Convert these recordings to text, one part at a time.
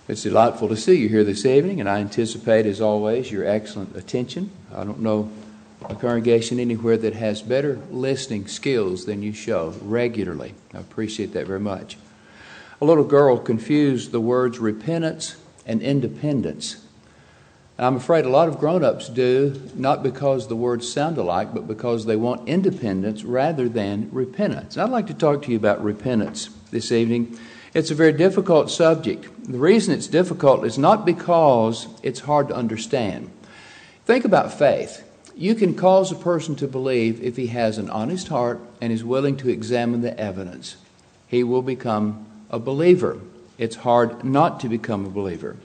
It's delightful to see you here this evening, and I anticipate, as always, your excellent attention. I don't know a congregation anywhere that has better listening skills than you show regularly. I appreciate that very much. A little girl confused the words repentance and independence. I'm afraid a lot of grown-ups do, not because the words sound alike, but because they want independence rather than repentance. I'd like to talk to you about repentance this evening. It's a very difficult subject. The reason it's difficult is not because it's hard to understand. Think about faith. You can cause a person to believe if he has an honest heart and is willing to examine the evidence. He will become a believer. It's hard not to become a believer.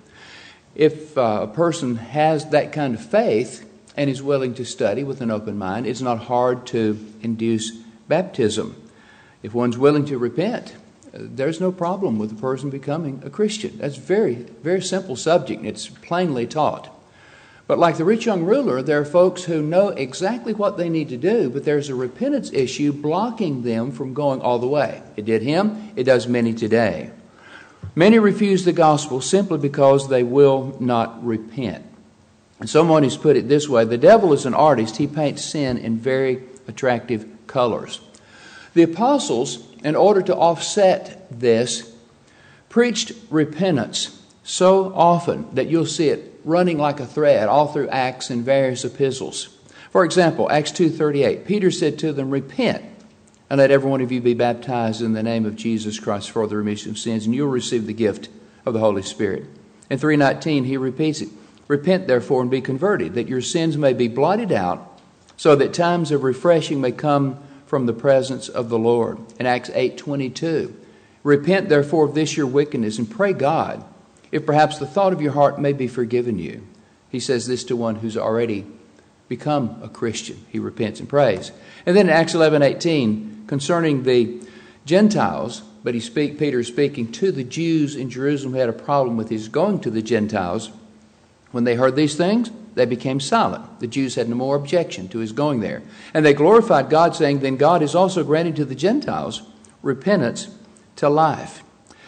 If a person has that kind of faith and is willing to study with an open mind, it's not hard to induce baptism. If one's willing to repent, there's no problem with a person becoming a Christian. That's a very, very simple subject, and it's plainly taught. But like the rich young ruler, there are folks who know exactly what they need to do, but there's a repentance issue blocking them from going all the way. It did him, it does many today. Many refuse the gospel simply because they will not repent. And someone has put it this way: the devil is an artist. He paints sin in very attractive colors. The apostles, in order to offset this, preached repentance so often that you'll see it running like a thread all through Acts and various epistles. For example, Acts 2:38, Peter said to them, "Repent, and let every one of you be baptized in the name of Jesus Christ for the remission of sins, and you'll receive the gift of the Holy Spirit." In 3:19, he repeats it, "Repent, therefore, and be converted, that your sins may be blotted out, so that times of refreshing may come from the presence of the Lord." In Acts 8:22, "Repent therefore of this your wickedness, and pray God, if perhaps the thought of your heart may be forgiven you." He says this to one who's already become a Christian. He repents and prays. And then in Acts 11:18, concerning the Gentiles, but Peter is speaking to the Jews in Jerusalem who had a problem with his going to the Gentiles. When they heard these things, they became silent. The Jews had no more objection to his going there. And they glorified God, saying, "Then God is also granting to the Gentiles repentance to life."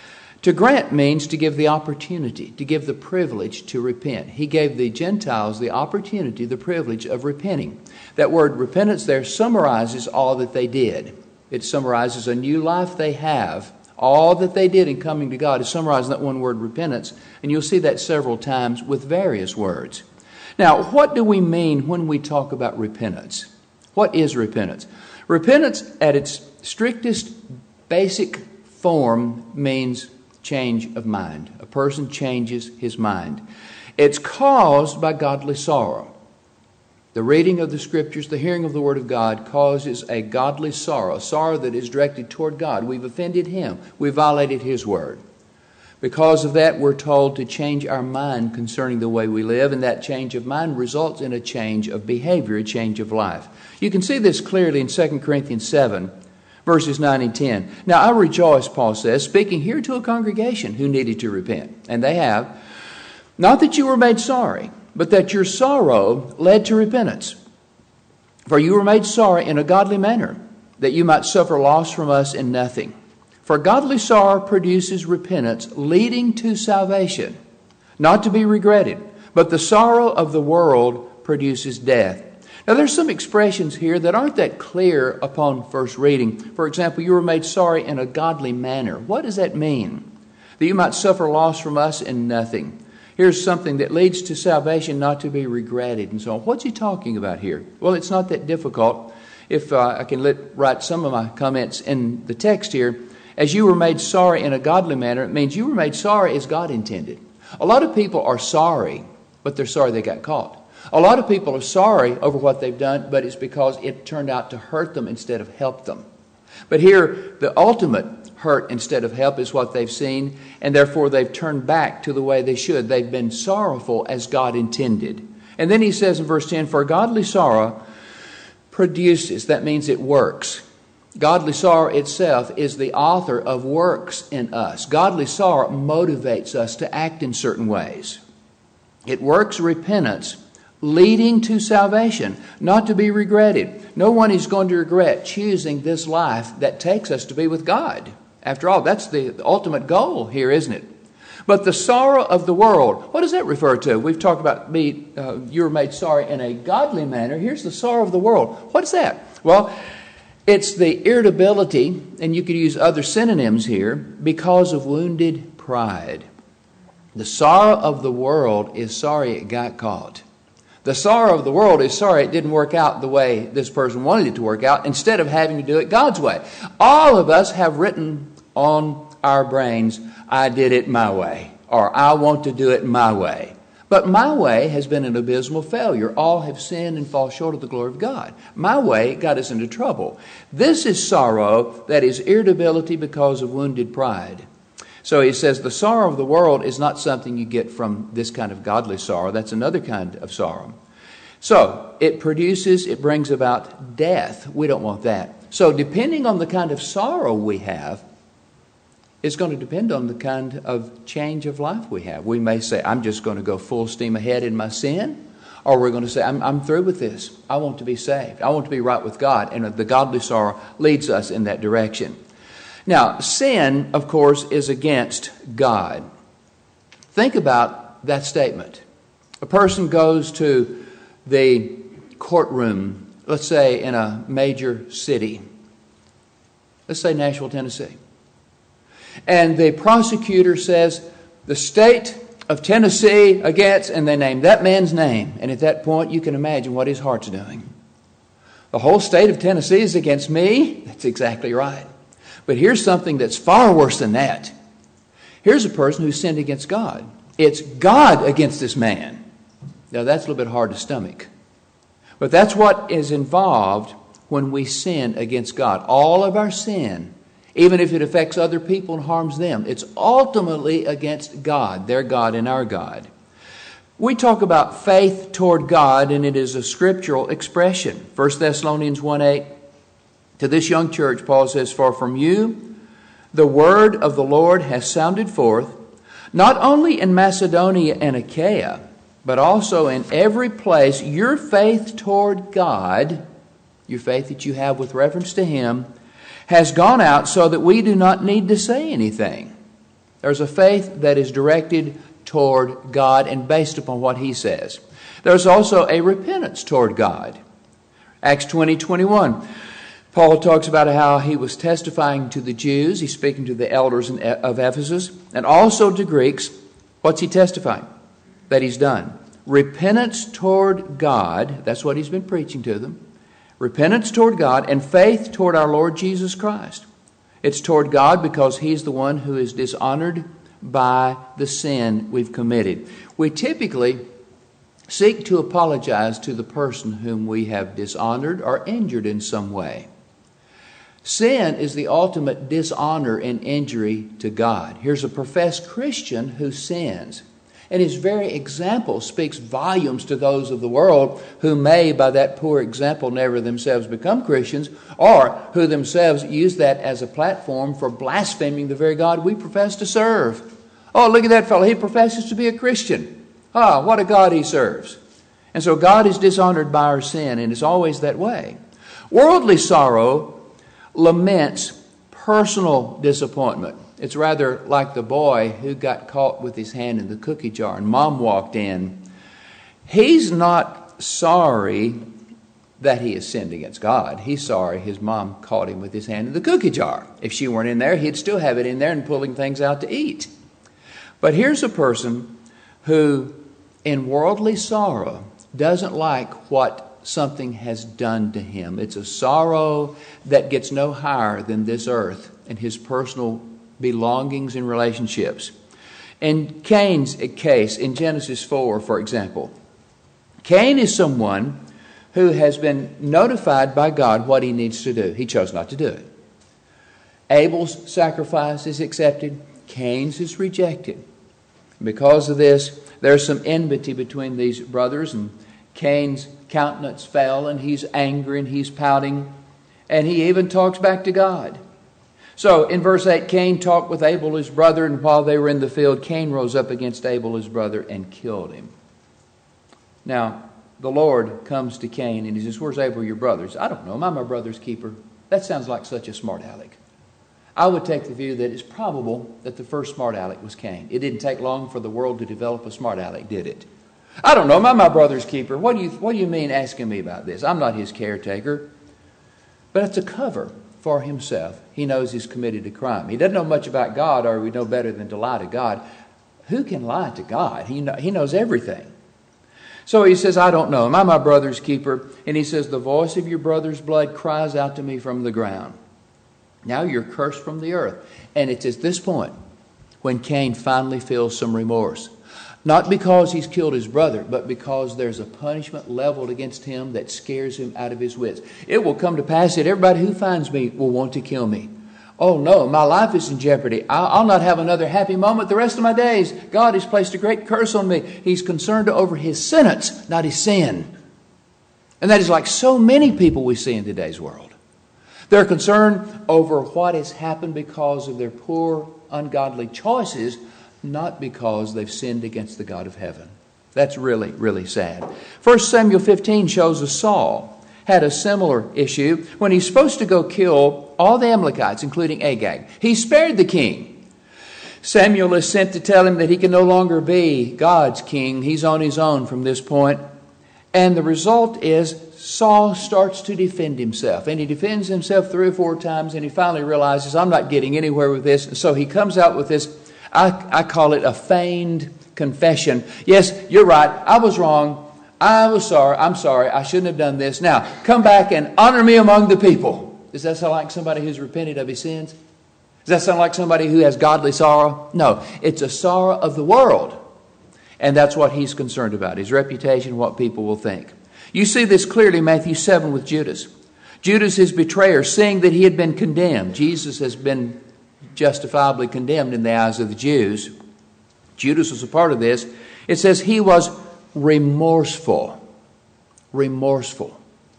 To grant means to give the opportunity, to give the privilege to repent. He gave the Gentiles the opportunity, the privilege of repenting. That word repentance there summarizes all that they did. It summarizes a new life they have. All that they did in coming to God is summarized in that one word, repentance. And you'll see that several times with various words. Now, what do we mean when we talk about repentance? What is repentance? Repentance, at its strictest basic form, means change of mind. A person changes his mind. It's caused by godly sorrow. The reading of the Scriptures, the hearing of the Word of God causes a godly sorrow, a sorrow that is directed toward God. We've offended Him. We've violated His Word. Because of that, we're told to change our mind concerning the way we live, and that change of mind results in a change of behavior, a change of life. You can see this clearly in 2 Corinthians 7, verses 9 and 10. "Now I rejoice," Paul says, speaking here to a congregation who needed to repent, and they have, "not that you were made sorry, but that your sorrow led to repentance. For you were made sorry in a godly manner, that you might suffer loss from us in nothing. For godly sorrow produces repentance, leading to salvation, not to be regretted. But the sorrow of the world produces death." Now there's some expressions here that aren't that clear upon first reading. For example, you were made sorry in a godly manner. What does that mean? That you might suffer loss from us in nothing. Here's something that leads to salvation, not to be regretted, and so on. What's he talking about here? Well, it's not that difficult. If I can write some of my comments in the text here. As you were made sorry in a godly manner, it means you were made sorry as God intended. A lot of people are sorry, but they're sorry they got caught. A lot of people are sorry over what they've done, but it's because it turned out to hurt them instead of help them. But here, the ultimate hurt instead of help is what they've seen, and therefore they've turned back to the way they should. They've been sorrowful as God intended. And then he says in verse 10, "For godly sorrow produces," that means it works. Godly sorrow itself is the author of works in us. Godly sorrow motivates us to act in certain ways. It works repentance, leading to salvation, not to be regretted. No one is going to regret choosing this life that takes us to be with God. After all, that's the ultimate goal here, isn't it? But the sorrow of the world, what does that refer to? We've talked about you were made sorry in a godly manner. Here's the sorrow of the world. What is that? Well, it's the irritability, and you could use other synonyms here, because of wounded pride. The sorrow of the world is sorry it got caught. The sorrow of the world is sorry it didn't work out the way this person wanted it to work out, instead of having to do it God's way. All of us have written on our brains, I did it my way, or I want to do it my way. But my way has been an abysmal failure. All have sinned and fall short of the glory of God. My way got us into trouble. This is sorrow that is irritability because of wounded pride. So he says the sorrow of the world is not something you get from this kind of godly sorrow. That's another kind of sorrow. So it brings about death. We don't want that. So depending on the kind of sorrow we have, it's going to depend on the kind of change of life we have. We may say, I'm just going to go full steam ahead in my sin. Or we're going to say, I'm through with this. I want to be saved. I want to be right with God. And the godly sorrow leads us in that direction. Now, sin, of course, is against God. Think about that statement. A person goes to the courtroom, let's say in a major city. Let's say Nashville, Tennessee. And the prosecutor says, the state of Tennessee against, and they name that man's name. And at that point, you can imagine what his heart's doing. The whole state of Tennessee is against me? That's exactly right. But here's something that's far worse than that. Here's a person who sinned against God. It's God against this man. Now, that's a little bit hard to stomach. But that's what is involved when we sin against God. All of our sin, even if it affects other people and harms them, it's ultimately against God, their God and our God. We talk about faith toward God, and it is a scriptural expression. 1 Thessalonians 1:8. To this young church, Paul says, for from you the word of the Lord has sounded forth, not only in Macedonia and Achaia, but also in every place. Your faith toward God, your faith that you have with reference to Him, has gone out so that we do not need to say anything. There's a faith that is directed toward God and based upon what He says. There's also a repentance toward God. Acts 20:21. Paul talks about how he was testifying to the Jews. He's speaking to the elders of Ephesus and also to Greeks. What's he testifying? That he's done. Repentance toward God. That's what he's been preaching to them. Repentance toward God and faith toward our Lord Jesus Christ. It's toward God because He's the one who is dishonored by the sin we've committed. We typically seek to apologize to the person whom we have dishonored or injured in some way. Sin is the ultimate dishonor and injury to God. Here's a professed Christian who sins. And his very example speaks volumes to those of the world who may, by that poor example, never themselves become Christians, or who themselves use that as a platform for blaspheming the very God we profess to serve. Oh, look at that fellow. He professes to be a Christian. Ah, what a God he serves. And so God is dishonored by our sin, and it's always that way. Worldly sorrow laments personal disappointment. It's rather like the boy who got caught with his hand in the cookie jar and Mom walked in. He's not sorry that he has sinned against God. He's sorry his mom caught him with his hand in the cookie jar. If she weren't in there, he'd still have it in there and pulling things out to eat. But here's a person who, in worldly sorrow, doesn't like what something has done to him. It's a sorrow that gets no higher than this earth and his personal belongings and relationships. In Cain's case, in Genesis 4, for example, Cain is someone who has been notified by God what he needs to do. He chose not to do it. Abel's sacrifice is accepted. Cain's is rejected. Because of this, there's some enmity between these brothers, and Cain's countenance fell, and he's angry, and he's pouting, and he even talks back to God. So in verse 8, Cain talked with Abel his brother, and while they were in the field, Cain rose up against Abel his brother and killed him. Now, the Lord comes to Cain, and he says, where's Abel your brother? He says, I don't know. Am I my brother's keeper? That sounds like such a smart aleck. I would take the view that it's probable that the first smart aleck was Cain. It didn't take long for the world to develop a smart aleck, did it? I don't know. Am I my brother's keeper? What do you mean asking me about this? I'm not his caretaker. But it's a cover for himself. He knows he's committed a crime. He doesn't know much about God, or we know better than to lie to God. Who can lie to God? He knows everything. So he says, I don't know. Am I my brother's keeper? And he says, the voice of your brother's blood cries out to me from the ground. Now you're cursed from the earth. And it's at this point when Cain finally feels some remorse. Not because he's killed his brother, but because there's a punishment leveled against him that scares him out of his wits. It will come to pass that everybody who finds me will want to kill me. Oh no, my life is in jeopardy. I'll not have another happy moment the rest of my days. God has placed a great curse on me. He's concerned over his sentence, not his sin. And that is like so many people we see in today's world. They're concerned over what has happened because of their poor, ungodly choices, not because they've sinned against the God of heaven. That's really, really sad. 1 Samuel 15 shows us Saul had a similar issue when he's supposed to go kill all the Amalekites, including Agag. He spared the king. Samuel is sent to tell him that he can no longer be God's king. He's on his own from this point. And the result is Saul starts to defend himself. And he defends himself 3 or 4 times, and he finally realizes, I'm not getting anywhere with this. And so he comes out with this, I call it a feigned confession. Yes, you're right. I was wrong. I was sorry. I'm sorry. I shouldn't have done this. Now, come back and honor me among the people. Does that sound like somebody who's repented of his sins? Does that sound like somebody who has godly sorrow? No, it's a sorrow of the world. And that's what he's concerned about, his reputation, what people will think. You see this clearly in Matthew 7 with Judas. Judas, his betrayer, seeing that he had been condemned. Jesus has been justifiably condemned in the eyes of the Jews. Judas was a part of this. It says he was remorseful. Remorseful.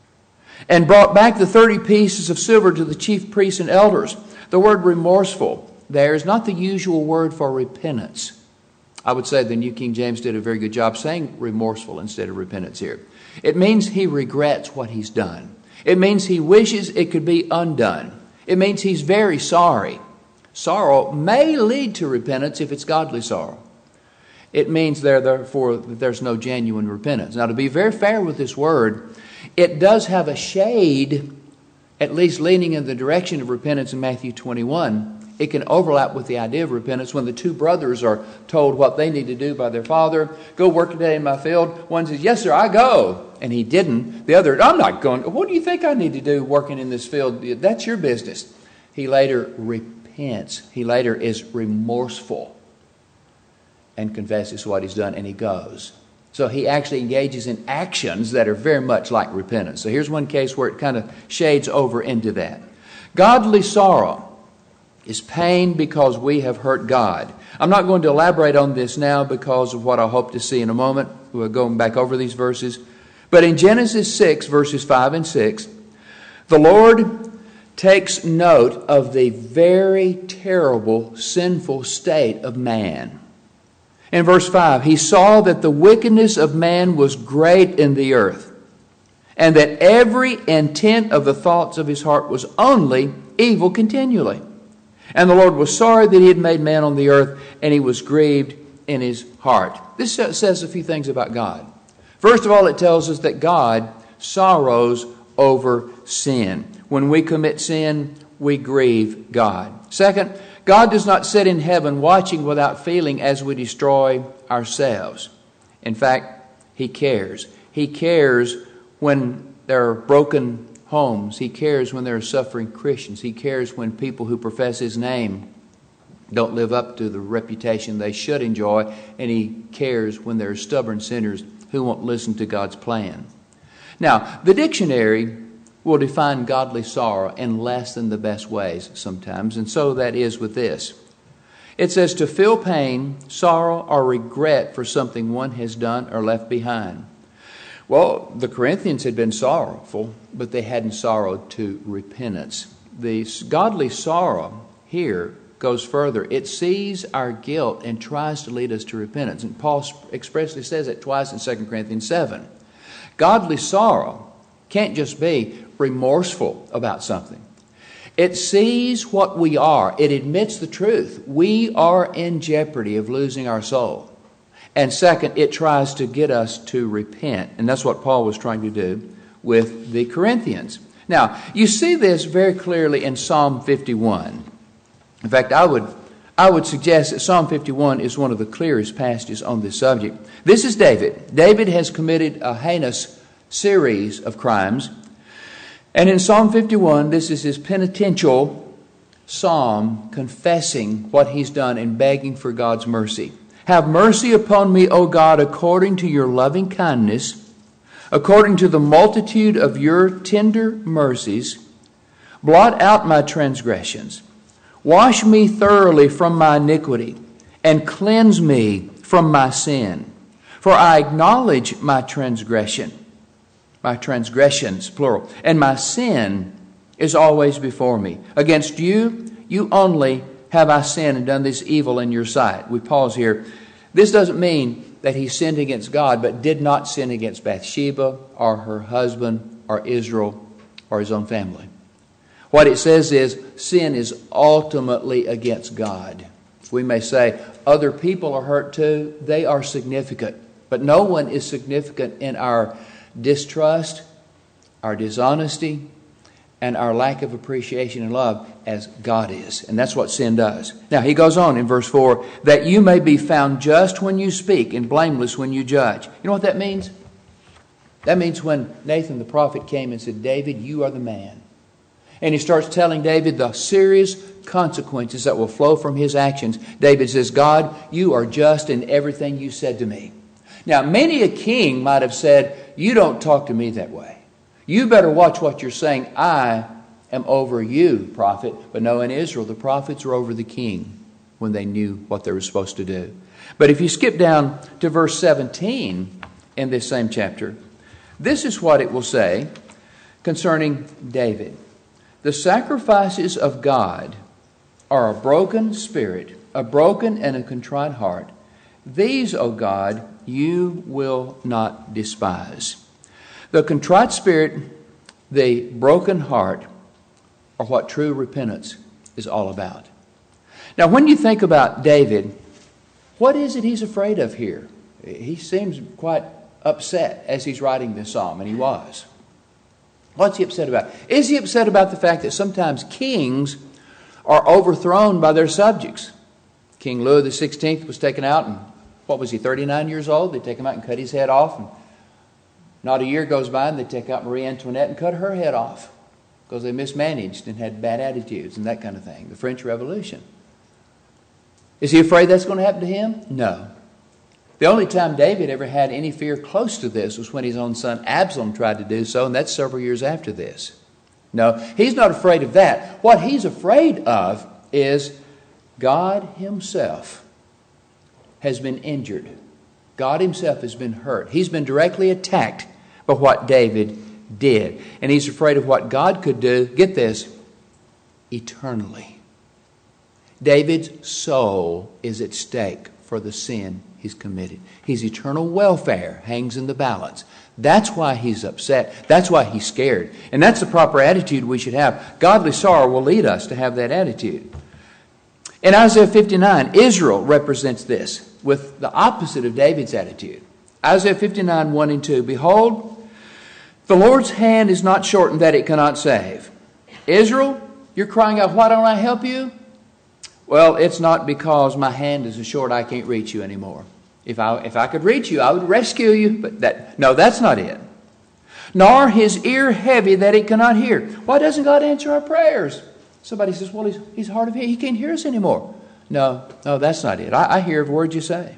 And brought back the 30 pieces of silver to the chief priests and elders. The word remorseful there is not the usual word for repentance. I would say the New King James did a very good job saying remorseful instead of repentance here. It means he regrets what he's done. It means he wishes it could be undone. It means he's very sorry. Sorrow may lead to repentance if it's godly sorrow. It means therefore that there's no genuine repentance. Now, to be very fair with this word, it does have a shade, at least leaning in the direction of repentance in Matthew 21. It can overlap with the idea of repentance when the 2 brothers are told what they need to do by their father. Go work today in my field. One says, yes, sir, I go. And he didn't. The other, I'm not going. What do you think I need to do working in this field? That's your business. He later repents. He later is remorseful and confesses what he's done, and he goes. So he actually engages in actions that are very much like repentance. So here's one case where it kind of shades over into that. Godly sorrow is pain because we have hurt God. I'm not going to elaborate on this now because of what I hope to see in a moment. We're going back over these verses. But in Genesis 6, verses 5 and 6, the Lord takes note of the very terrible, sinful state of man. In verse 5, he saw that the wickedness of man was great in the earth, and that every intent of the thoughts of his heart was only evil continually. And the Lord was sorry that he had made man on the earth, and he was grieved in his heart. This says a few things about God. First of all, it tells us that God sorrows over sin. When we commit sin, we grieve God. Second, God does not sit in heaven watching without feeling as we destroy ourselves. In fact, he cares. He cares when there are broken homes. He cares when there are suffering Christians. He cares when people who profess his name don't live up to the reputation they should enjoy. And he cares when there are stubborn sinners who won't listen to God's plan. Now, the dictionary will define godly sorrow in less than the best ways sometimes. And so that is with this. It says to feel pain, sorrow, or regret for something one has done or left behind. Well, the Corinthians had been sorrowful, but they hadn't sorrowed to repentance. The godly sorrow here goes further. It sees our guilt and tries to lead us to repentance. And Paul expressly says it twice in 2 Corinthians 7. Godly sorrow can't just be remorseful about something. It sees what we are. It admits the truth. We are in jeopardy of losing our soul. And second, it tries to get us to repent. And that's what Paul was trying to do with the Corinthians. Now, you see this very clearly in Psalm 51. In fact, I would suggest that Psalm 51 is one of the clearest passages on this subject. This is David. David has committed a heinous series of crimes. And in Psalm 51, this is his penitential psalm confessing what he's done and begging for God's mercy. Have mercy upon me, O God, according to your loving kindness, according to the multitude of your tender mercies. Blot out my transgressions. Wash me thoroughly from my iniquity, and cleanse me from my sin. For I acknowledge my transgressions, plural, and my sin is always before me. Against you only have I sinned and done this evil in your sight. We pause here. This doesn't mean that he sinned against God, but did not sin against Bathsheba or her husband or Israel or his own family. What it says is sin is ultimately against God. We may say other people are hurt too. They are significant. But no one is significant in our distrust, our dishonesty, and our lack of appreciation and love as God is. And that's what sin does. Now, he goes on in verse 4, that you may be found just when you speak and blameless when you judge. You know what that means? That means when Nathan the prophet came and said, David, you are the man. And he starts telling David the serious consequences that will flow from his actions. David says, God, you are just in everything you said to me. Now, many a king might have said, you don't talk to me that way. You better watch what you're saying. I am over you, prophet. But no, in Israel, the prophets were over the king when they knew what they were supposed to do. But if you skip down to verse 17 in this same chapter, this is what it will say concerning David. The sacrifices of God are a broken spirit, a broken and a contrite heart. These, O God, you will not despise. The contrite spirit, the broken heart, are what true repentance is all about. Now, when you think about David, what is it he's afraid of here? He seems quite upset as he's writing this psalm, and he was. What's he upset about? Is he upset about the fact that sometimes kings are overthrown by their subjects? King Louis XVI was taken out, and what was he, 39 years old? They take him out and cut his head off, and not a year goes by and they take out Marie Antoinette and cut her head off because they mismanaged and had bad attitudes and that kind of thing. The French Revolution. Is he afraid that's going to happen to him? No. The only time David ever had any fear close to this was when his own son Absalom tried to do so, and that's several years after this. No, he's not afraid of that. What he's afraid of is God himself has been injured. God himself has been hurt. He's been directly attacked by what David did. And he's afraid of what God could do, get this, eternally. David's soul is at stake for the sin he's committed. His eternal welfare hangs in the balance. That's why he's upset. That's why he's scared. And that's the proper attitude we should have. Godly sorrow will lead us to have that attitude. In Isaiah 59, Israel represents this with the opposite of David's attitude. Isaiah 59, 1 and 2. Behold, the Lord's hand is not shortened that it cannot save. Israel, you're crying out, why don't I help you? Well, it's not because my hand is so short I can't reach you anymore. If I could reach you, I would rescue you. But that's not it. Nor his ear heavy that it cannot hear. Why doesn't God answer our prayers? Somebody says, well, he's hard of hearing. He can't hear us anymore. No, that's not it. I hear every word you say.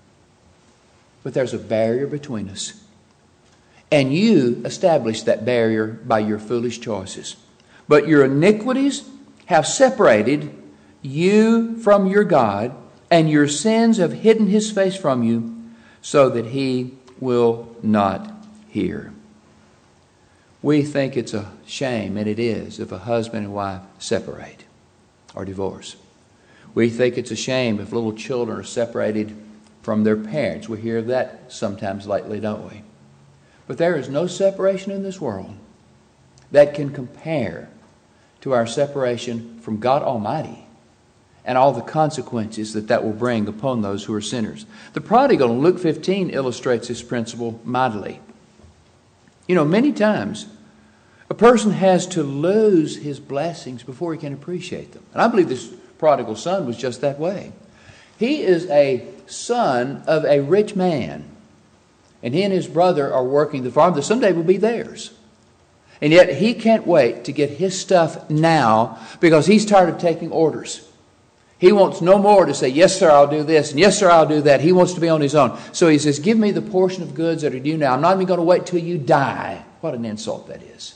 But there's a barrier between us. And you establish that barrier by your foolish choices. But your iniquities have separated you from your God, and your sins have hidden his face from you, so that he will not hear. We think it's a shame, and it is, if a husband and wife separate or divorce. We think it's a shame if little children are separated from their parents. We hear of that sometimes lately, don't we? But there is no separation in this world that can compare to to our separation from God Almighty and all the consequences that will bring upon those who are sinners. The prodigal in Luke 15 illustrates this principle mightily. Many times a person has to lose his blessings before he can appreciate them. And I believe this prodigal son was just that way. He is a son of a rich man, and he and his brother are working the farm that someday will be theirs. And yet he can't wait to get his stuff now because he's tired of taking orders. He wants no more to say, yes, sir, I'll do this, and yes, sir, I'll do that. He wants to be on his own. So he says, give me the portion of goods that are due now. I'm not even going to wait till you die. What an insult that is.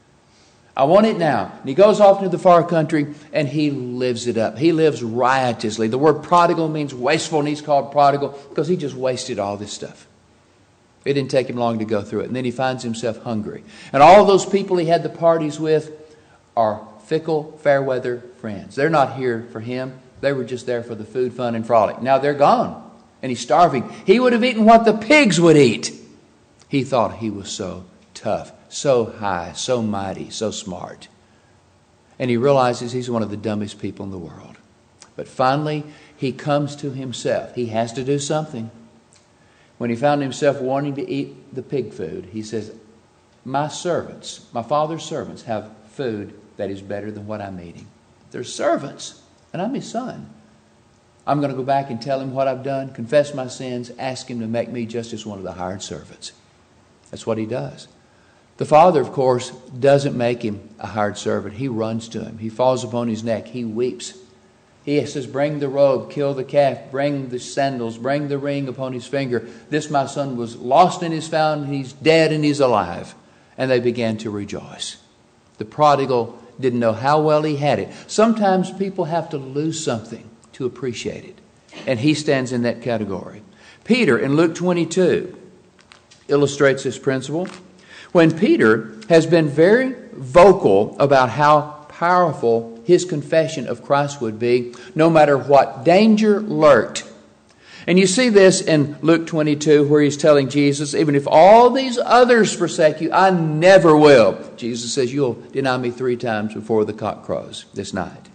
I want it now. And he goes off into the far country and he lives it up. He lives riotously. The word prodigal means wasteful, and he's called prodigal because he just wasted all this stuff. It didn't take him long to go through it. And then he finds himself hungry. And all those people he had the parties with are fickle, fair-weather friends. They're not here for him. They were just there for the food, fun, and frolic. Now they're gone, and he's starving. He would have eaten what the pigs would eat. He thought he was so tough, so high, so mighty, so smart. And he realizes he's one of the dumbest people in the world. But finally, he comes to himself. He has to do something. When he found himself wanting to eat the pig food, he says, my servants, my father's servants, have food that is better than what I'm eating. They're servants, and I'm his son. I'm going to go back and tell him what I've done, confess my sins, ask him to make me just as one of the hired servants. That's what he does. The father, of course, doesn't make him a hired servant. He runs to him. He falls upon his neck. He weeps. He says, bring the robe, kill the calf, bring the sandals, bring the ring upon his finger. This my son was lost and is found. He's dead and he's alive. And they began to rejoice. The prodigal didn't know how well he had it. Sometimes people have to lose something to appreciate it. And he stands in that category. Peter in Luke 22 illustrates this principle. When Peter has been very vocal about how powerful his confession of Christ would be, no matter what danger lurked. And you see this in Luke 22 where he's telling Jesus, even if all these others forsake you, I never will. Jesus says, you'll deny me 3 times before the cock crows this night.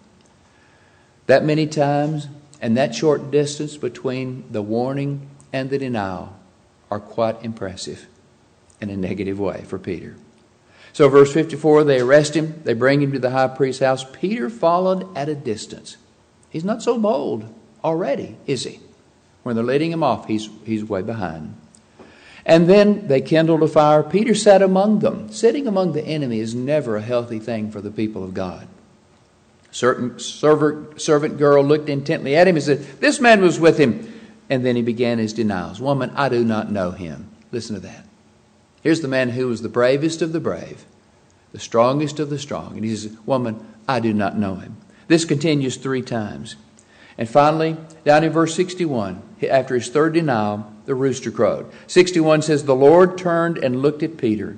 That many times and that short distance between the warning and the denial are quite impressive in a negative way for Peter. So verse 54, they arrest him. They bring him to the high priest's house. Peter followed at a distance. He's not so bold already, is he? When they're leading him off, he's way behind. And then they kindled a fire. Peter sat among them. Sitting among the enemy is never a healthy thing for the people of God. Certain servant girl looked intently at him and said, this man was with him. And then he began his denials. Woman, I do not know him. Listen to that. Here's the man who was the bravest of the brave, the strongest of the strong. And he says, woman, I do not know him. This continues 3 times. And finally, down in verse 61, after his third denial, the rooster crowed. 61 says, the Lord turned and looked at Peter.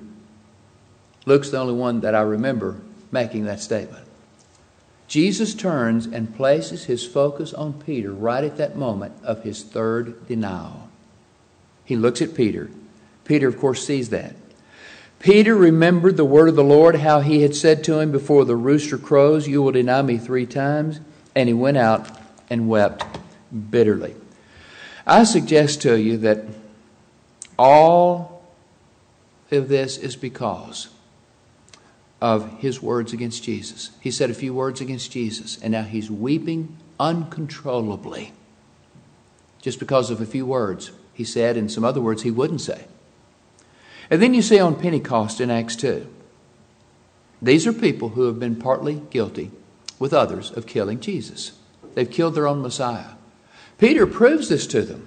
Luke's the only one that I remember making that statement. Jesus turns and places his focus on Peter right at that moment of his third denial. He looks at Peter. Peter, of course, sees that. Peter remembered the word of the Lord, how he had said to him before the rooster crows, you will deny me 3 times. And he went out and wept bitterly. I suggest to you that all of this is because of his words against Jesus. He said a few words against Jesus, and now he's weeping uncontrollably just because of a few words he said and some other words he wouldn't say. And then you see on Pentecost in Acts 2, these are people who have been partly guilty with others of killing Jesus. They've killed their own Messiah. Peter proves this to them.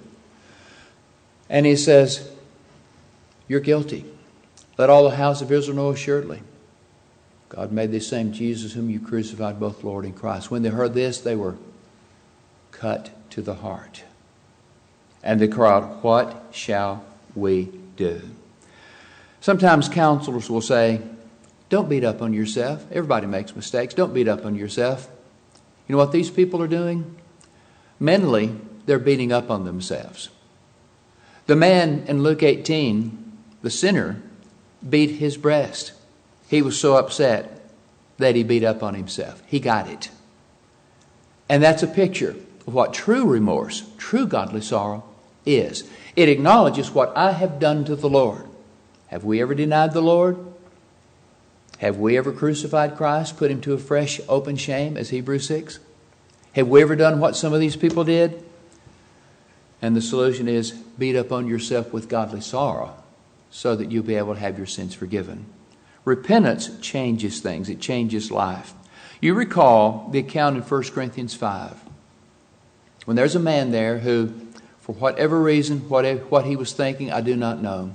And he says, you're guilty. Let all the house of Israel know assuredly. God made this same Jesus whom you crucified, both Lord and Christ. When they heard this, they were cut to the heart. And they cried, what shall we do? Sometimes counselors will say, don't beat up on yourself. Everybody makes mistakes. Don't beat up on yourself. You know what these people are doing? Mentally, they're beating up on themselves. The man in Luke 18, the sinner, beat his breast. He was so upset that he beat up on himself. He got it. And that's a picture of what true remorse, true godly sorrow is. It acknowledges what I have done to the Lord. Have we ever denied the Lord? Have we ever crucified Christ, put him to a fresh, open shame, as Hebrews 6? Have we ever done what some of these people did? And the solution is beat up on yourself with godly sorrow so that you'll be able to have your sins forgiven. Repentance changes things. It changes life. You recall the account in 1 Corinthians 5. When there's a man there who, for whatever reason, what he was thinking, I do not know,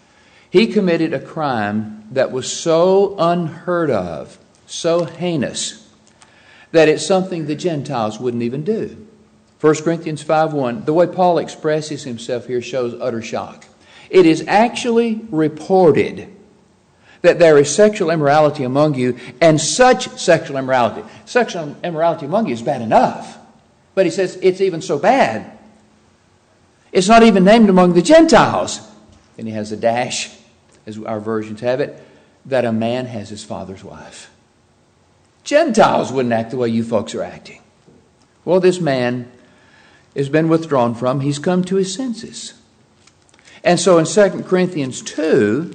he committed a crime that was so unheard of, so heinous, that it's something the Gentiles wouldn't even do. 1 Corinthians 5:1, the way Paul expresses himself here shows utter shock. It is actually reported that there is sexual immorality among you, and such sexual immorality. Sexual immorality among you is bad enough. But he says it's even so bad. It's not even named among the Gentiles. And he has a dash, as our versions have it, that a man has his father's wife. Gentiles wouldn't act the way you folks are acting. Well, this man has been withdrawn from. He's come to his senses. And so in 2 Corinthians 2,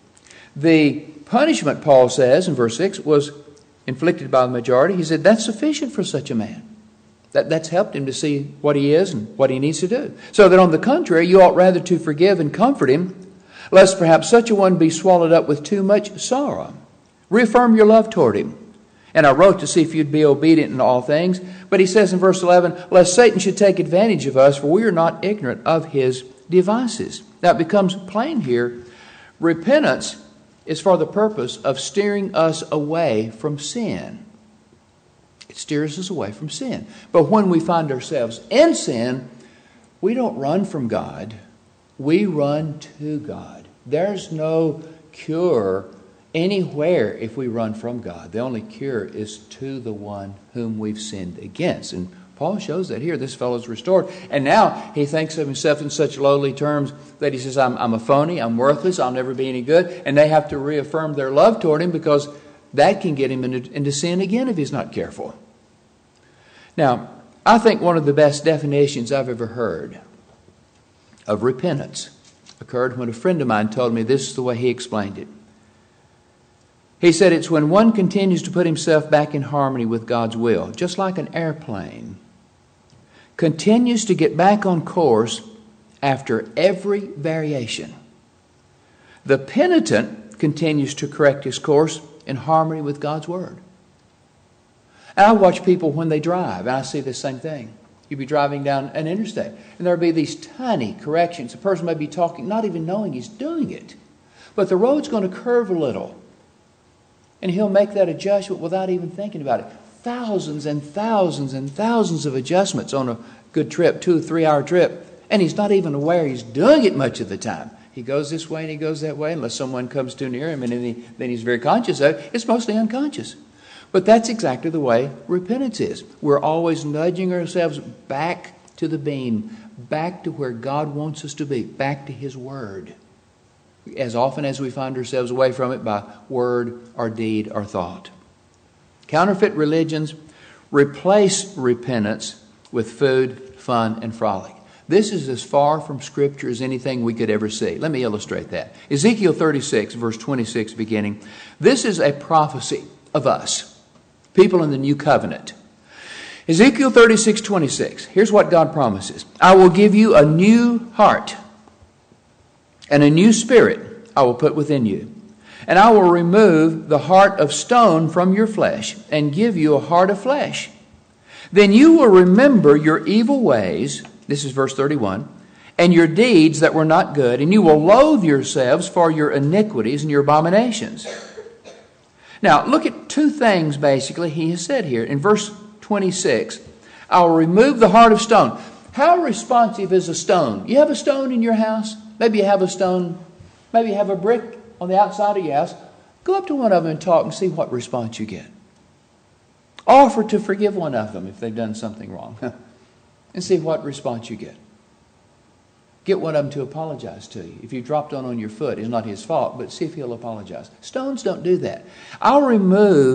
the punishment, Paul says in verse 6, was inflicted by the majority. He said that's sufficient for such a man. That's helped him to see what he is and what he needs to do. So that on the contrary, you ought rather to forgive and comfort him, lest perhaps such a one be swallowed up with too much sorrow. Reaffirm your love toward him. And I wrote to see if you'd be obedient in all things. But he says in verse 11, lest Satan should take advantage of us, for we are not ignorant of his devices. Now it becomes plain here, repentance is for the purpose of steering us away from sin. It steers us away from sin. But when we find ourselves in sin, we don't run from God. We run to God. There's no cure anywhere if we run from God. The only cure is to the one whom we've sinned against. And Paul shows that here. This fellow's restored. And now he thinks of himself in such lowly terms that he says, I'm a phony, I'm worthless, I'll never be any good. And they have to reaffirm their love toward him because that can get him into sin again if he's not careful. Now, I think one of the best definitions I've ever heard of repentance occurred when a friend of mine told me this is the way he explained it. He said it's when one continues to put himself back in harmony with God's will, just like an airplane continues to get back on course after every variation. The penitent continues to correct his course in harmony with God's word. And I watch people when they drive, and I see the same thing. You'd be driving down an interstate, and there'll be these tiny corrections. A person may be talking, not even knowing he's doing it. But the road's going to curve a little. And he'll make that adjustment without even thinking about it. Thousands and thousands and thousands of adjustments on a good trip, 2 or 3 hour trip. And he's not even aware he's doing it much of the time. He goes this way and he goes that way unless someone comes too near him, and then he's very conscious of it. It's mostly unconscious. But that's exactly the way repentance is. We're always nudging ourselves back to the beam, back to where God wants us to be, back to his word. As often as we find ourselves away from it by word or deed or thought. Counterfeit religions replace repentance with food, fun, and frolic. This is as far from Scripture as anything we could ever see. Let me illustrate that. Ezekiel 36, verse 26 beginning. This is a prophecy of us, people in the new covenant. Ezekiel 36, 26. Here's what God promises. I will give you a new heart, and a new spirit I will put within you. And I will remove the heart of stone from your flesh and give you a heart of flesh. Then you will remember your evil ways, this is verse 31, and your deeds that were not good, and you will loathe yourselves for your iniquities and your abominations. Now, look at 2 things basically he has said here. In verse 26, I will remove the heart of stone. How responsive is a stone? You have a stone in your house? Maybe you have a stone, maybe you have a brick on the outside of your house. Go up to one of them and talk and see what response you get. Offer to forgive one of them if they've done something wrong and see what response you get. Get one of them to apologize to you. If you dropped on your foot, it's not his fault, but see if he'll apologize. Stones don't do that. I'll remove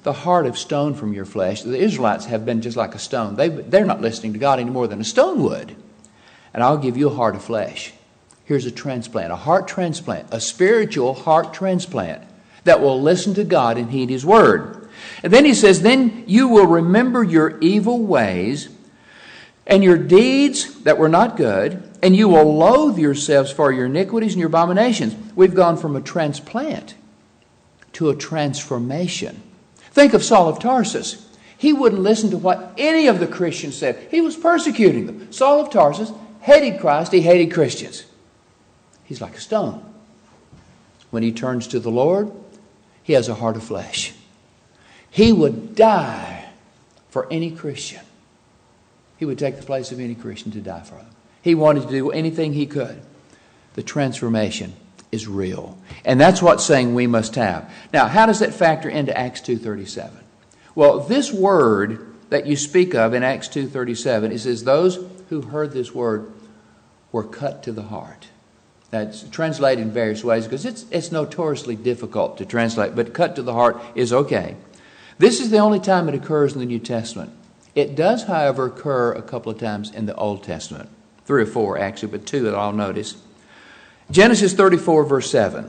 the heart of stone from your flesh. The Israelites have been just like a stone. They're not listening to God any more than a stone would. And I'll give you a heart of flesh. Here's a transplant, a heart transplant, a spiritual heart transplant that will listen to God and heed His word. And then he says, then you will remember your evil ways and your deeds that were not good, and you will loathe yourselves for your iniquities and your abominations. We've gone from a transplant to a transformation. Think of Saul of Tarsus. He wouldn't listen to what any of the Christians said. He was persecuting them. Saul of Tarsus hated Christ. He hated Christians. He's like a stone. When he turns to the Lord, he has a heart of flesh. He would die for any Christian. He would take the place of any Christian to die for them. He wanted to do anything he could. The transformation is real. And that's what saying we must have. Now, how does that factor into Acts 2:37? Well, this word that you speak of in Acts 2:37, it says those who heard this word were cut to the heart. That's translated in various ways because it's notoriously difficult to translate, but cut to the heart is okay. This is the only time it occurs in the New Testament. It does, however, occur a couple of times in the Old Testament. 3 or 4 actually, but 2 that I'll notice. Genesis 34 verse 7.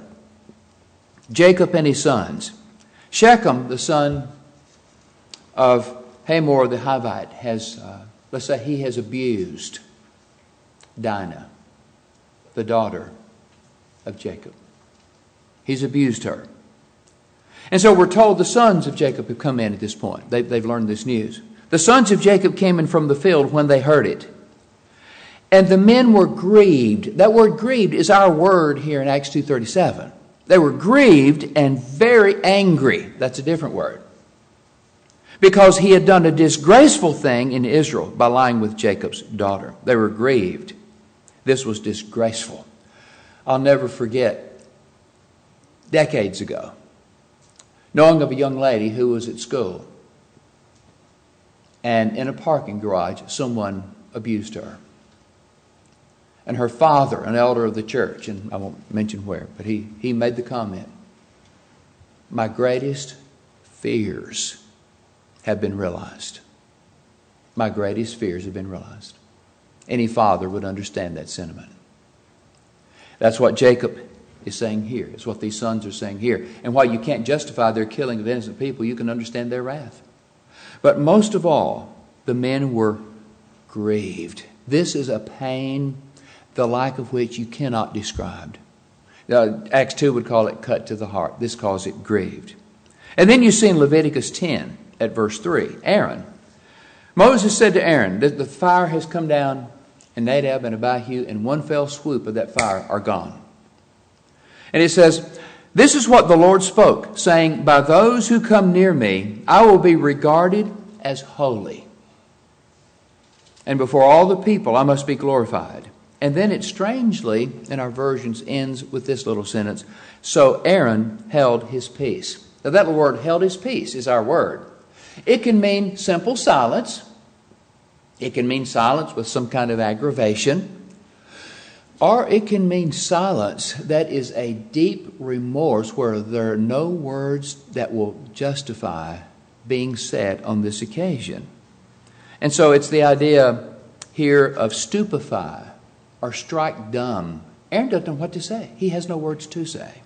Jacob and his sons. Shechem, the son of Hamor the Hivite, has, let's say he has abused Dinah, the daughter of Jacob. He's abused her. And so we're told the sons of Jacob have come in at this point. They've learned this news. The sons of Jacob came in from the field when they heard it. And the men were grieved. That word grieved is our word here in Acts 2:37. They were grieved and very angry. That's a different word. Because he had done a disgraceful thing in Israel by lying with Jacob's daughter. They were grieved. This was disgraceful. I'll never forget, decades ago, knowing of a young lady who was at school. And in a parking garage, someone abused her. And her father, an elder of the church, and I won't mention where, but he made the comment, my greatest fears have been realized. My greatest fears have been realized. Any father would understand that sentiment. That's what Jacob is saying here. It's what these sons are saying here. And while you can't justify their killing of innocent people, you can understand their wrath. But most of all, the men were grieved. This is a pain the like of which you cannot describe. Acts 2 would call it cut to the heart. This calls it grieved. And then you see in Leviticus 10 at verse 3, Aaron. Moses said to Aaron that the fire has come down, and Nadab and Abihu in one fell swoop of that fire are gone. And it says, this is what the Lord spoke, saying, by those who come near me, I will be regarded as holy. And before all the people, I must be glorified. And then it strangely, in our versions, ends with this little sentence. So Aaron held his peace. Now that word, held his peace, is our word. It can mean simple silence. It can mean silence with some kind of aggravation. Or it can mean silence that is a deep remorse where there are no words that will justify being said on this occasion. And so it's the idea here of stupefy or strike dumb. Aaron doesn't know what to say. He has no words to say.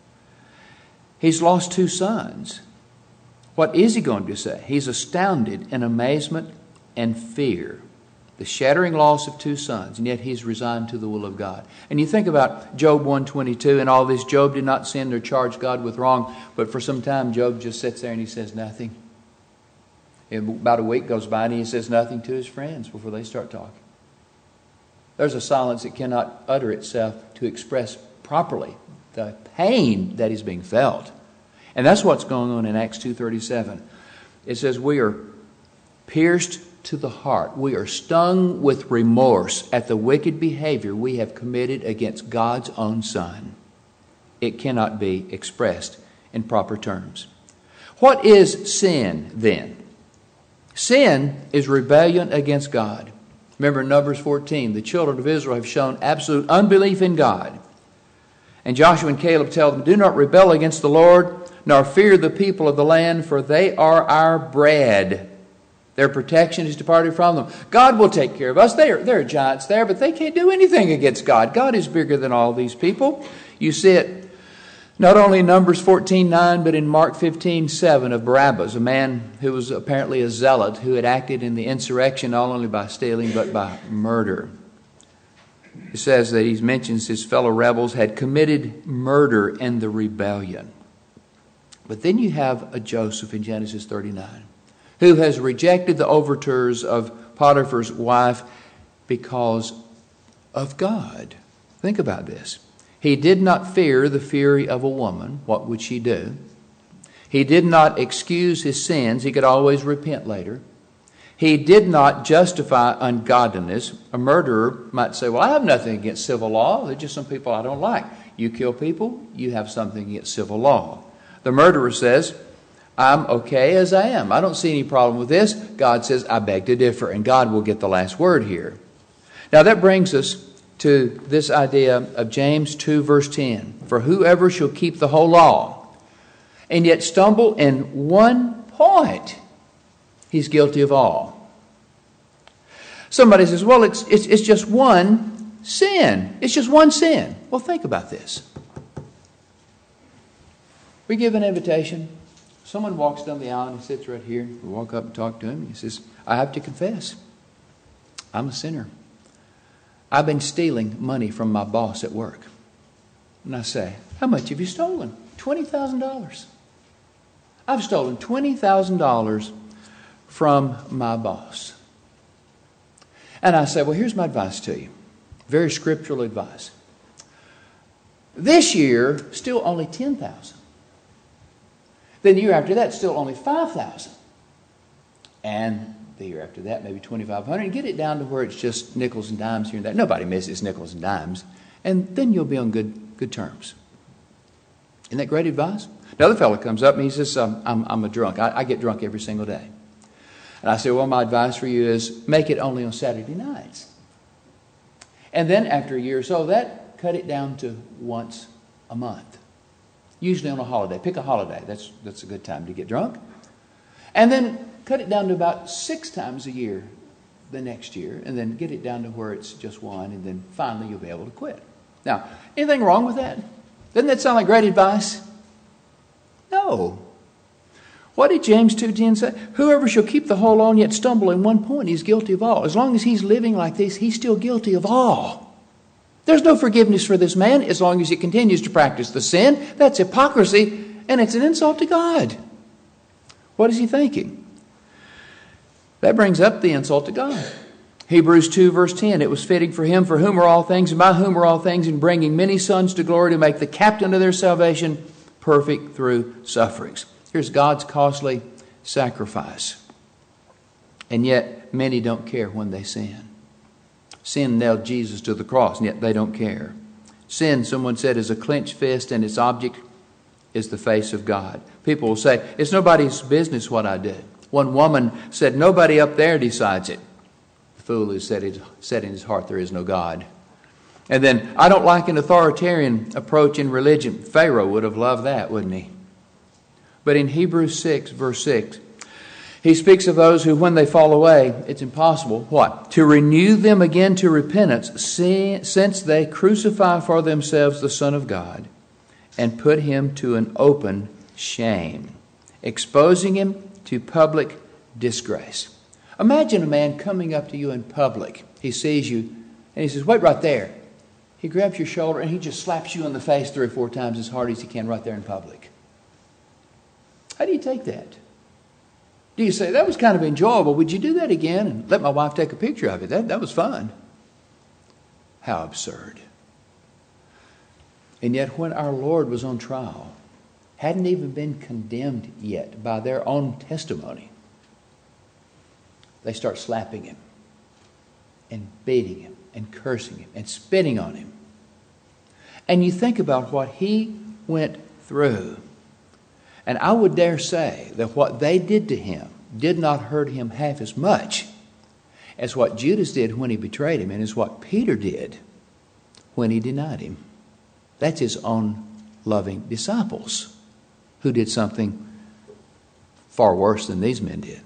He's lost 2 sons. What is he going to say? He's astounded in amazement and fear. The shattering loss of 2 sons, and yet he's resigned to the will of God. And you think about Job 1:22 and all this. Job did not sin or charge God with wrong, but for some time Job just sits there and he says nothing. And about a week goes by and he says nothing to his friends before they start talking. There's a silence that cannot utter itself to express properly the pain that is being felt. And that's what's going on in Acts 2:37. It says we are pierced to the heart. We are stung with remorse at the wicked behavior we have committed against God's own Son. It cannot be expressed in proper terms. What is sin then? Sin is rebellion against God. Remember in Numbers 14, the children of Israel have shown absolute unbelief in God. And Joshua and Caleb tell them, do not rebel against the Lord, nor fear the people of the land, for they are our bread. Their protection is departed from them. God will take care of us. There are giants there, but they can't do anything against God. God is bigger than all these people. You see it not only in Numbers 14:9, but in Mark 15:7 of Barabbas, a man who was apparently a zealot who had acted in the insurrection not only by stealing but by murder. It says that he mentions his fellow rebels had committed murder in the rebellion. But then you have a Joseph in Genesis 39 who has rejected the overtures of Potiphar's wife because of God. Think about this. He did not fear the fury of a woman. What would she do? He did not excuse his sins. He could always repent later. He did not justify ungodliness. A murderer might say, well, I have nothing against civil law. There's just some people I don't like. You kill people, you have something against civil law. The murderer says, I'm okay as I am. I don't see any problem with this. God says, I beg to differ. And God will get the last word here. Now that brings us to this idea of James 2 verse 10. For whoever shall keep the whole law and yet stumble in one point, he's guilty of all. Somebody says, well, it's just one sin. It's just one sin. Well, think about this. We give an invitation. Someone walks down the aisle and sits right here. We walk up and talk to him. He says, I have to confess, I'm a sinner. I've been stealing money from my boss at work. And I say, how much have you stolen? $20,000. I've stolen $20,000 from my boss. And I say, well, here's my advice to you. Very scriptural advice. This year, still only $10,000. Then the year after that, still only $5,000. And the year after that, maybe $2,500. And get it down to where it's just nickels and dimes here and there. Nobody misses nickels and dimes. And then you'll be on good terms. Isn't that great advice? Another fellow comes up and he says, I'm a drunk. I get drunk every single day. And I say, well, my advice for you is make it only on Saturday nights. And then after a year or so, cut it down to once a month. Usually on a holiday. Pick a holiday. That's a good time to get drunk. And then cut it down to about 6 times a year the next year. And then get it down to where it's just one. And then finally you'll be able to quit. Now, anything wrong with that? Doesn't that sound like great advice? No. What did James 2:10 say? Whoever shall keep the whole law and yet stumble in one point, he's guilty of all. As long as he's living like this, he's still guilty of all. There's no forgiveness for this man as long as he continues to practice the sin. That's hypocrisy, and it's an insult to God. What is he thinking? That brings up the insult to God. Hebrews 2 verse 10, it was fitting for him for whom are all things, and by whom are all things, in bringing many sons to glory, to make the captain of their salvation perfect through sufferings. Here's God's costly sacrifice. And yet, many don't care when they sin. Sin nailed Jesus to the cross, and yet they don't care. Sin, someone said, is a clenched fist, and its object is the face of God. People will say, it's nobody's business what I did. One woman said, nobody up there decides it. The fool who said in his heart, there is no God. And then, I don't like an authoritarian approach in religion. Pharaoh would have loved that, wouldn't he? But in Hebrews 6, verse 6, he speaks of those who, when they fall away, it's impossible, what? To renew them again to repentance, since they crucify for themselves the Son of God and put him to an open shame, exposing him to public disgrace. Imagine a man coming up to you in public. He sees you and he says, wait right there. He grabs your shoulder and he just slaps you in the face 3 or 4 times as hard as he can right there in public. How do you take that? Do you say, that was kind of enjoyable. Would you do that again? And let my wife take a picture of it. That was fun. How absurd. And yet when our Lord was on trial, hadn't even been condemned yet by their own testimony, they start slapping him and beating him and cursing him and spitting on him. And you think about what he went through. And I would dare say that what they did to him did not hurt him half as much as what Judas did when he betrayed him, and as what Peter did when he denied him. That's his own loving disciples who did something far worse than these men did.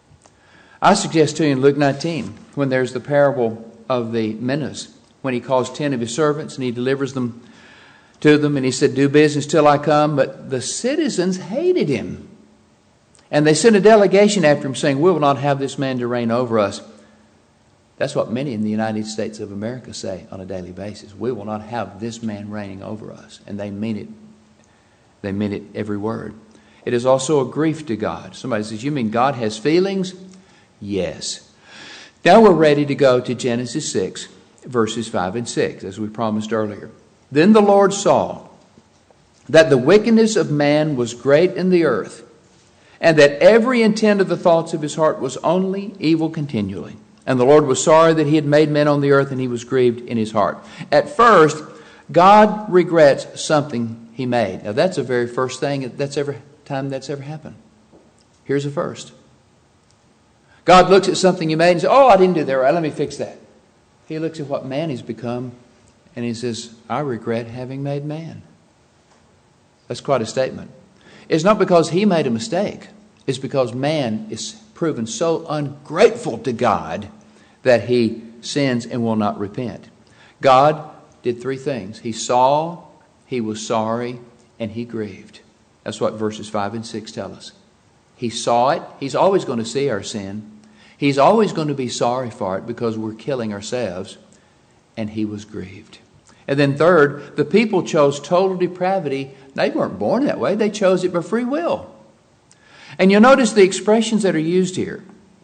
I suggest to you in Luke 19, when there's the parable of the minas, when he calls 10 of his servants and he delivers them to them, and he said, do business till I come. But the citizens hated him. And they sent a delegation after him saying, we will not have this man to reign over us. That's what many in the United States of America say on a daily basis. We will not have this man reigning over us. And they mean it. They mean it every word. It is also a grief to God. Somebody says, you mean God has feelings? Yes. Now we're ready to go to Genesis 6, verses 5 and 6, as we promised earlier. Then the Lord saw that the wickedness of man was great in the earth, and that every intent of the thoughts of his heart was only evil continually. And the Lord was sorry that he had made men on the earth, and he was grieved in his heart. At first, God regrets something he made. Now that's the very first thing that's ever happened. Here's the first. God looks at something you made and says, oh, I didn't do that right. Let me fix that. He looks at what man has become and he says, I regret having made man. That's quite a statement. It's not because he made a mistake. It's because man is proven so ungrateful to God that he sins and will not repent. God did three things. He saw, he was sorry, and he grieved. That's what verses 5 and 6 tell us. He saw it. He's always going to see our sin. He's always going to be sorry for it because we're killing ourselves. And he was grieved. And then third, the people chose total depravity. They weren't born that way. They chose it by free will. And you'll notice the expressions that are used here.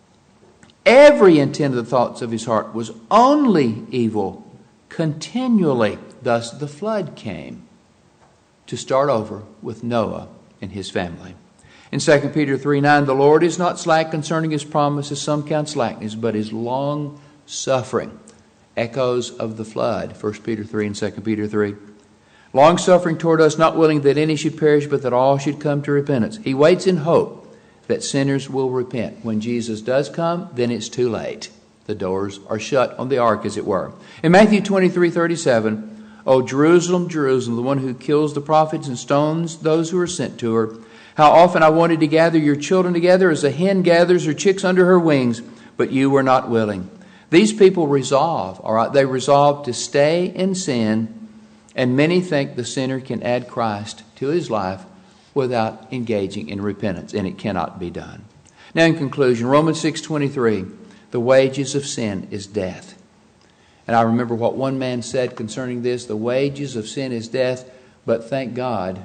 Every intent of the thoughts of his heart was only evil continually. Thus the flood came to start over with Noah and his family. In 2 Peter 3:9, the Lord is not slack concerning his promise, as some count slackness, but is long suffering. Echoes of the flood, 1 Peter 3 and 2 Peter 3. Long suffering toward us, not willing that any should perish, but that all should come to repentance. He waits in hope that sinners will repent. When Jesus does come, then it's too late. The doors are shut on the ark, as it were. In Matthew 23:37, O Jerusalem, Jerusalem, the one who kills the prophets and stones those who are sent to her, how often I wanted to gather your children together as a hen gathers her chicks under her wings, but you were not willing. These people resolve, all right, they resolve to stay in sin, and many think the sinner can add Christ to his life without engaging in repentance, and it cannot be done. Now in conclusion, Romans 6:23, the wages of sin is death. And I remember what one man said concerning this, the wages of sin is death, but thank God,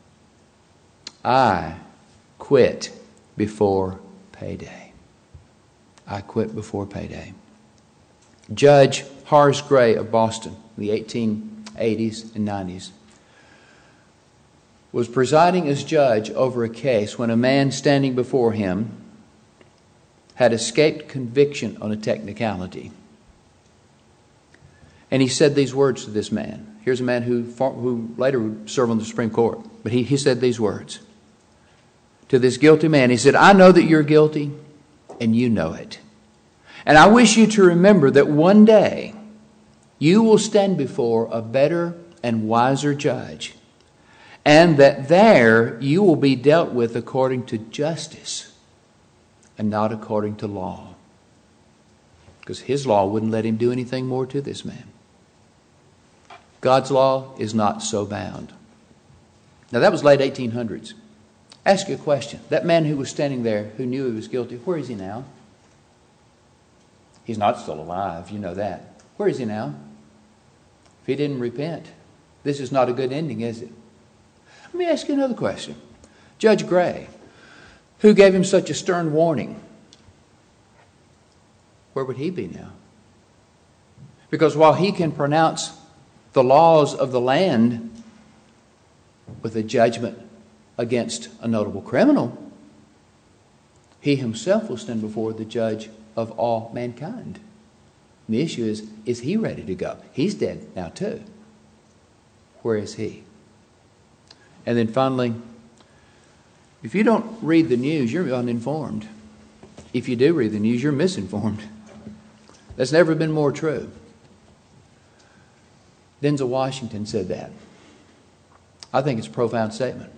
I quit before payday. I quit before payday. Judge Horace Gray of Boston in the 1880s and 90s was presiding as judge over a case when a man standing before him had escaped conviction on a technicality. And he said these words to this man. Here's a man who later would serve on the Supreme Court. But he said these words to this guilty man. He said, I know that you're guilty, and you know it. And I wish you to remember that one day you will stand before a better and wiser judge, and that there you will be dealt with according to justice and not according to law. Because his law wouldn't let him do anything more to this man. God's law is not so bound. Now that was late 1800s. Ask you a question. That man who was standing there, who knew he was guilty, where is he now? He's not still alive, you know that. Where is he now? If he didn't repent, this is not a good ending, is it? Let me ask you another question. Judge Gray, who gave him such a stern warning, where would he be now? Because while he can pronounce the laws of the land with a judgment against a notable criminal, he himself will stand before the judge of all mankind. And the issue is he ready to go? He's dead now too. Where is he? And then finally, if you don't read the news, you're uninformed. If you do read the news, you're misinformed. That's never been more true. Denzel Washington said that. I think it's a profound statement.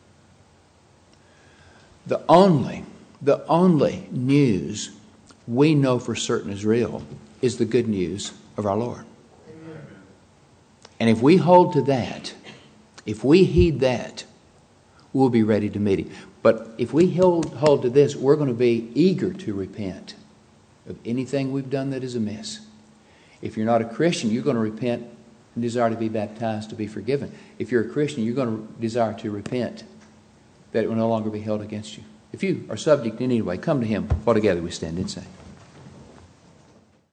The only news we know for certain is real is the good news of our Lord. Amen. And if we hold to that, if we heed that, we'll be ready to meet Him. But if we hold to this, we're going to be eager to repent of anything we've done that is amiss. If you're not a Christian, you're going to repent and desire to be baptized to be forgiven. If you're a Christian, you're going to desire to repent that it will no longer be held against you. If you are subject in any way, come to Him while together we stand and sing.